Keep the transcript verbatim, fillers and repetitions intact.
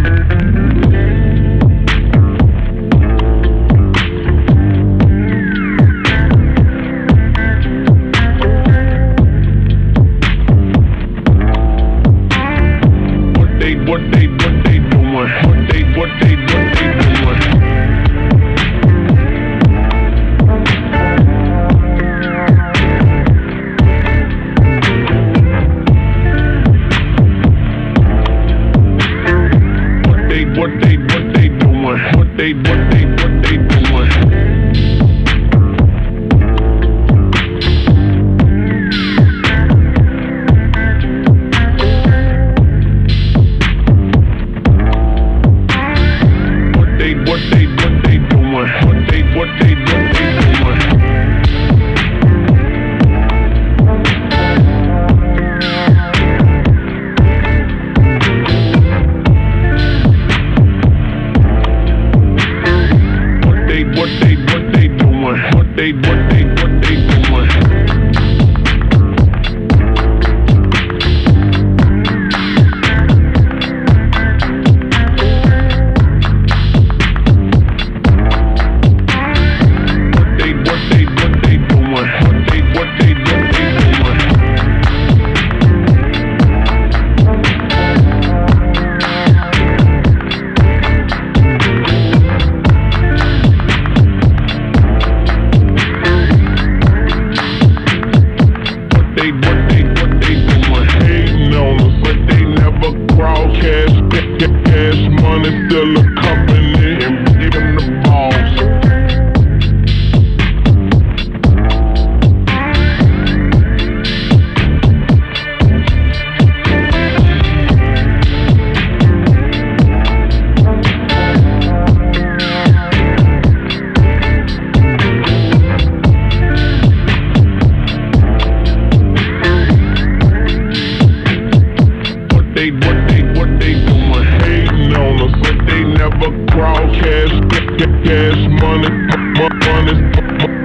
What they, what they doing? What they, what they, what they doing? What they, what they, what they doing? What they, what they, what they doing? What they, what they doing? What they, what they, what they doing? What they, what they, what they doing? What they, what they, what they doing? Cash money still a company, and even the boss. What they, what they, what they doing? Hating on us, but they never cross cash, cash money, money.